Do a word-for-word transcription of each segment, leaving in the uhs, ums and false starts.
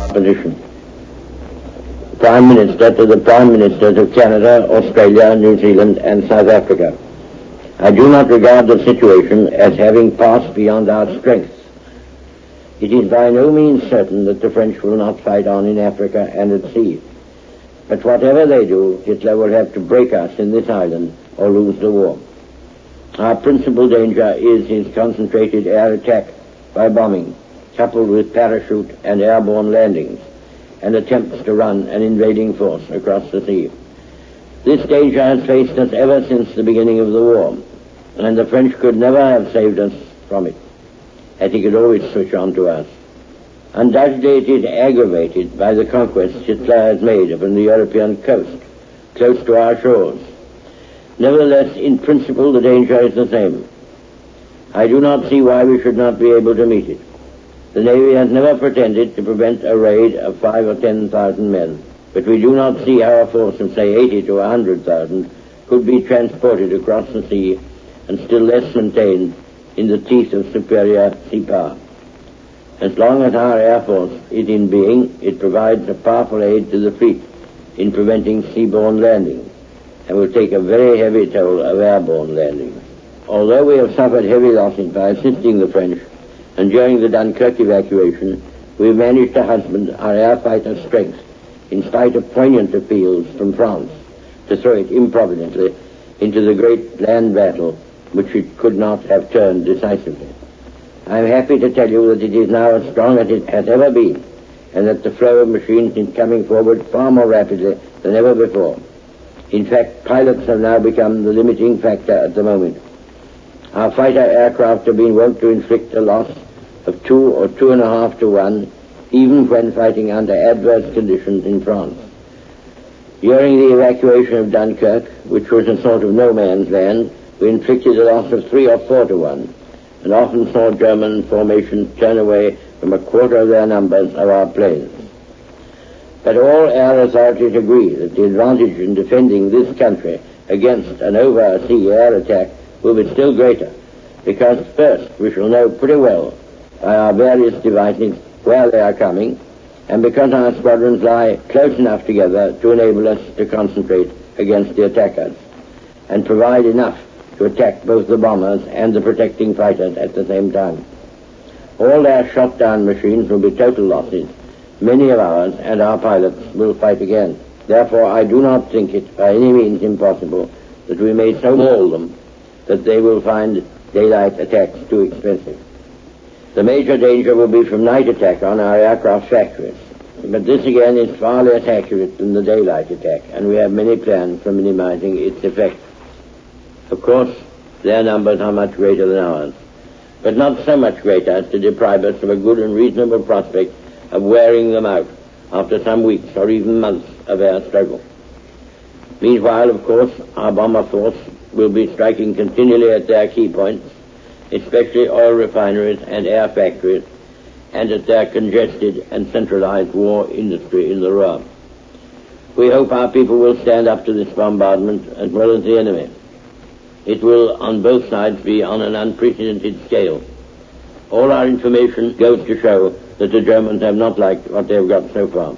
position. Prime Minister to the Prime Ministers of Canada, Australia, New Zealand and South Africa. I do not regard the situation as having passed beyond our strength. It is by no means certain that the French will not fight on in Africa and at sea. But whatever they do, Hitler will have to break us in this island or lose the war. Our principal danger is his concentrated air attack by bombing, coupled with parachute and airborne landings, and attempts to run an invading force across the sea. This danger has faced us ever since the beginning of the war, and the French could never have saved us from it, as he could always switch on to us. Undoubtedly it is aggravated by the conquests Hitler has made upon the European coast, close to our shores. Nevertheless, in principle, the danger is the same. I do not see why we should not be able to meet it. The Navy has never pretended to prevent a raid of five or ten thousand men, but we do not see how a force of, say, eighty to a hundred thousand could be transported across the sea and still less maintained in the teeth of superior sea power. As long as our Air Force is in being, it provides a powerful aid to the fleet in preventing seaborne landings, and will take a very heavy toll of airborne landings. Although we have suffered heavy losses by assisting the French, and during the Dunkirk evacuation, we managed to husband our air fighter strength in spite of poignant appeals from France to throw it improvidently into the great land battle which it could not have turned decisively. I am happy to tell you that it is now as strong as it has ever been, and that the flow of machines is coming forward far more rapidly than ever before. In fact, pilots have now become the limiting factor at the moment. Our fighter aircraft have been wont to inflict a loss of two or two and a half to one, even when fighting under adverse conditions in France. During the evacuation of Dunkirk, which was a sort of no man's land, we inflicted a loss of three or four to one, and often saw German formations turn away from a quarter of their numbers of our planes. But all air authorities agree that the advantage in defending this country against an over-sea air attack will be still greater, because first we shall know pretty well by our various devices where they are coming, and because our squadrons lie close enough together to enable us to concentrate against the attackers, and provide enough to attack both the bombers and the protecting fighters at the same time. All their shot-down machines will be total losses. Many of ours and our pilots will fight again. Therefore, I do not think it by any means impossible that we may so maul them that they will find daylight attacks too expensive. The major danger will be from night attack on our aircraft factories, but this again is far less accurate than the daylight attack, and we have many plans for minimizing its effect. Of course, their numbers are much greater than ours, but not so much greater as to deprive us of a good and reasonable prospect of wearing them out after some weeks or even months of air struggle. Meanwhile, of course, our bomber force will be striking continually at their key points, especially oil refineries and air factories, and at their congested and centralized war industry in the Ruhr. We hope our people will stand up to this bombardment as well as the enemy. It will, on both sides, be on an unprecedented scale. All our information goes to show that the Germans have not liked what they have got so far.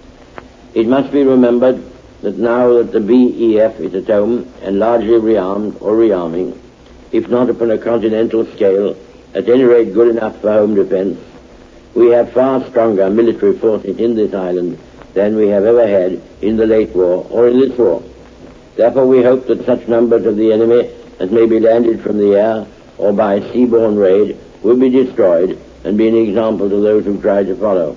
It must be remembered that now that the B E F is at home and largely rearmed or rearming, if not upon a continental scale, at any rate good enough for home defense, we have far stronger military forces in this island than we have ever had in the late war or in this war. Therefore we hope that such numbers of the enemy as may be landed from the air or by seaborne raid will be destroyed and be an example to those who try to follow.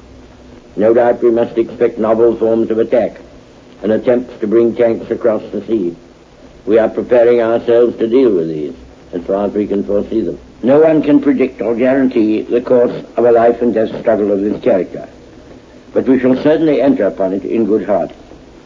No doubt we must expect novel forms of attack and attempts to bring tanks across the sea. We are preparing ourselves to deal with these as far as we can foresee them. No one can predict or guarantee the course of a life and death struggle of this character, but we shall certainly enter upon it in good heart.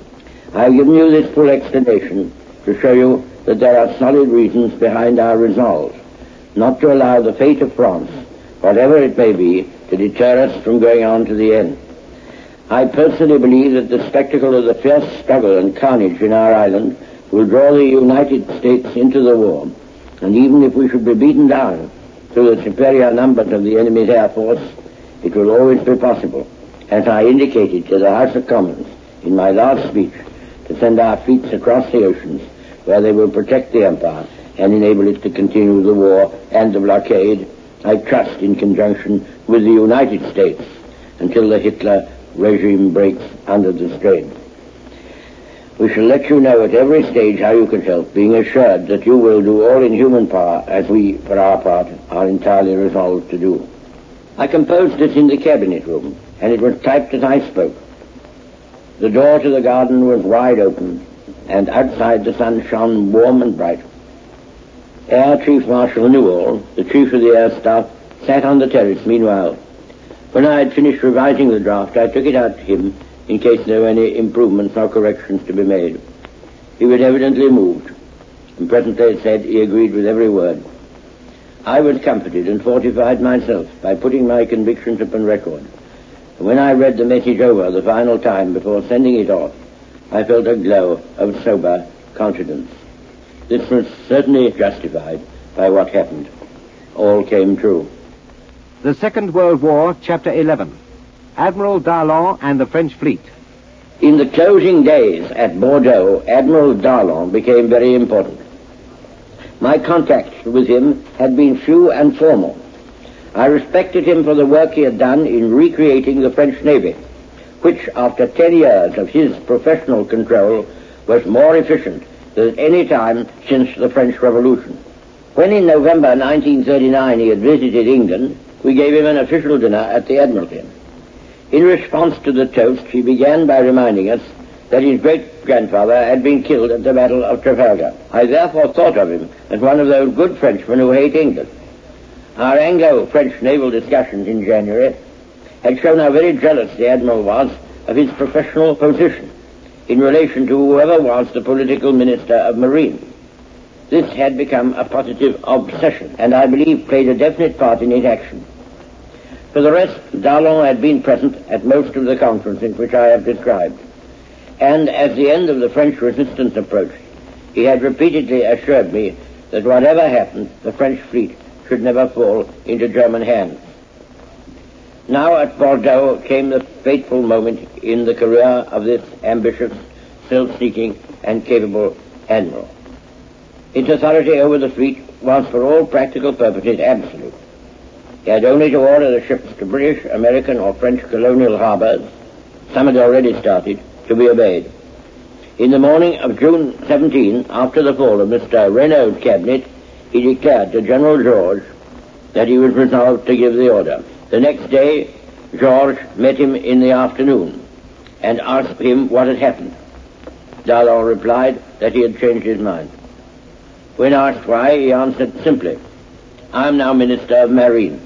I have given you this full explanation to show you that there are solid reasons behind our resolve not to allow the fate of France, whatever it may be, to deter us from going on to the end. I personally believe that the spectacle of the fierce struggle and carnage in our island will draw the United States into the war, and even if we should be beaten down through the superior numbers of the enemy's air force, it will always be possible as I indicated to the House of Commons in my last speech, to send our fleets across the oceans where they will protect the empire and enable it to continue the war and the blockade, I trust in conjunction with the United States, until the Hitler regime breaks under the strain. We shall let you know at every stage how you can help, being assured that you will do all in human power, as we, for our part, are entirely resolved to do. I composed this in the cabinet room, and it was typed as I spoke. The door to the garden was wide open, and outside the sun shone warm and bright. Air Chief Marshal Newall, the Chief of the Air Staff, sat on the terrace meanwhile. When I had finished revising the draft, I took it out to him in case there were any improvements or corrections to be made. He was evidently moved, and presently it said he agreed with every word. I was comforted and fortified myself by putting my convictions upon record. And when I read the message over the final time before sending it off, I felt a glow of sober confidence. This was certainly justified by what happened. All came true. The Second World War, Chapter eleven. Admiral Darlan and the French Fleet. In the closing days at Bordeaux, Admiral Darlan became very important. My contacts with him had been few and formal. I respected him for the work he had done in recreating the French Navy, which, after ten years of his professional control, was more efficient than at any time since the French Revolution. When in November nineteen thirty-nine he had visited England, we gave him an official dinner at the Admiralty. In response to the toast, he began by reminding us that his great-grandfather had been killed at the Battle of Trafalgar. I therefore thought of him as one of those good Frenchmen who hate England. Our Anglo-French naval discussions in January had shown how very jealous the Admiral was of his professional position in relation to whoever was the political Minister of Marine. This had become a positive obsession, and I believe played a definite part in his action. For the rest, Darlan had been present at most of the conferences which I have described, and as the end of the French resistance approached, he had repeatedly assured me that whatever happened, the French fleet should never fall into German hands. Now at Bordeaux came the fateful moment in the career of this ambitious, self-seeking, and capable admiral. Its authority over the fleet was for all practical purposes absolute. He had only to order the ships to British, American, or French colonial harbors, some had already started, to be obeyed. In the morning of June seventeenth, after the fall of Mister Reynaud's cabinet, he declared to General George that he was resolved to give the order. The next day, George met him in the afternoon and asked him what had happened. Darlan replied that he had changed his mind. When asked why, he answered simply, "I am now Minister of Marine."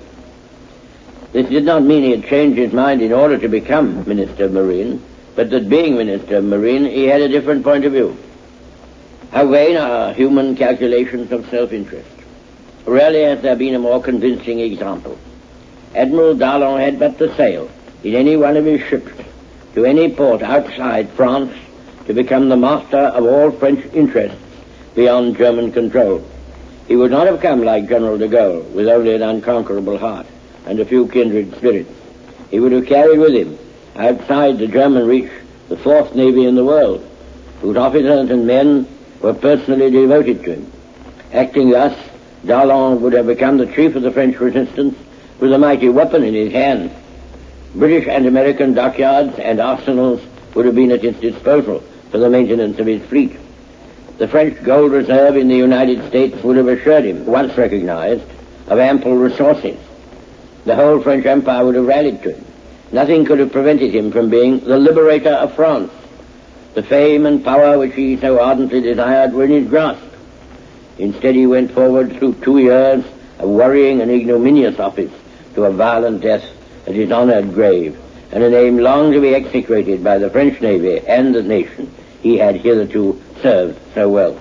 This did not mean he had changed his mind in order to become Minister of Marine, but that being Minister of Marine, he had a different point of view. How vain are human calculations of self-interest. Rarely has there been a more convincing example. Admiral Darlan had but to sail in any one of his ships to any port outside France to become the master of all French interests beyond German control. He would not have come like General de Gaulle with only an unconquerable heart and a few kindred spirits. He would have carried with him, outside the German reach, the fourth navy in the world, whose officers and men were personally devoted to him. Acting thus, Darlan would have become the chief of the French resistance with a mighty weapon in his hand. British and American dockyards and arsenals would have been at his disposal for the maintenance of his fleet. The French gold reserve in the United States would have assured him, once recognized, of ample resources. The whole French Empire would have rallied to him. Nothing could have prevented him from being the liberator of France. The fame and power which he so ardently desired were in his grasp. Instead, he went forward through two years of worrying and ignominious office to a violent death at his honored grave, and a name long to be execrated by the French Navy and the nation he had hitherto served so well.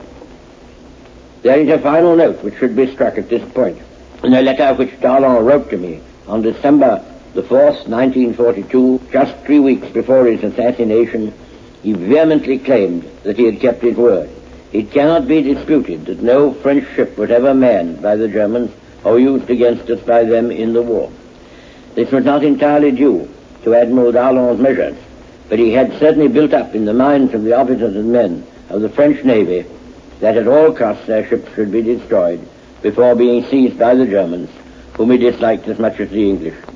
There is a final note which should be struck at this point. In a letter which Darlan wrote to me on December the fourth, nineteen forty-two, just three weeks before his assassination, he vehemently claimed that he had kept his word. It cannot be disputed that no French ship was ever manned by the Germans or used against us by them in the war. This was not entirely due to Admiral Darlon's measures, but he had certainly built up in the minds of the officers and men of the French Navy that at all costs their ships should be destroyed before being seized by the Germans, whom he disliked as much as the English.